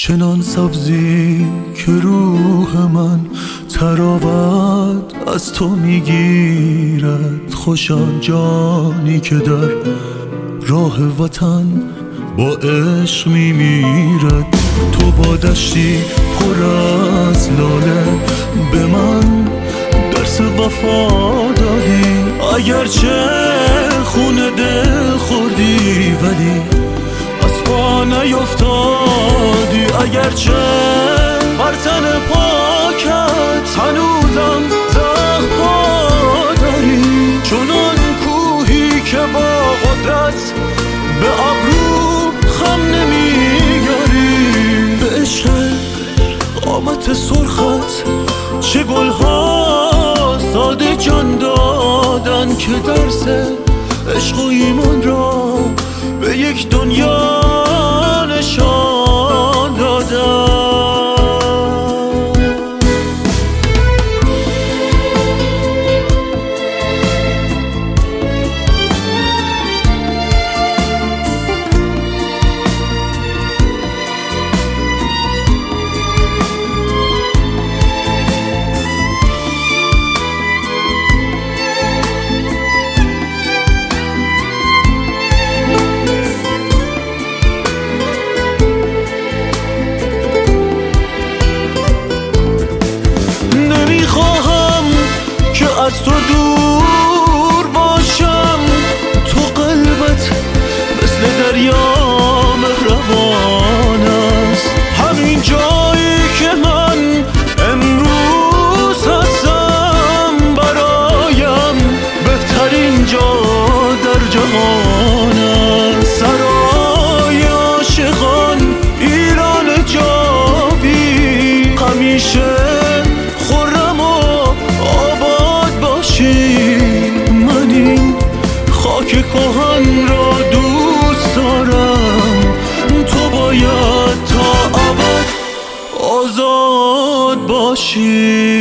چنان سبزی که روح من تراوت از تو میگیرد. خوشان جانی که در راه وطن با عشق میمیرد. تو با دشتی پر از لاله به من درس وفا دادی. اگرچه خون دل خوردی ولی از پا نیفتادی. اگرچه بر تن پاکت هنوزم زخم ها داری. چنان کوهی که با قدرت به ابرو خم نمیگاری. به عشق قامت سرخت چه گلها ساده جان دادن که درس عشق و ایمان را به یک دنیا نشان دادن. از تو دور باشم، تو قلبت مثل دریا مهربان است. همین جایی که من امروز هستم برایم بهترین جا در جهان است. سرای عاشقان ایران جاوی همیشه من این خاک کهن را دوست دارم. تو باید تا ابد آزاد باشی.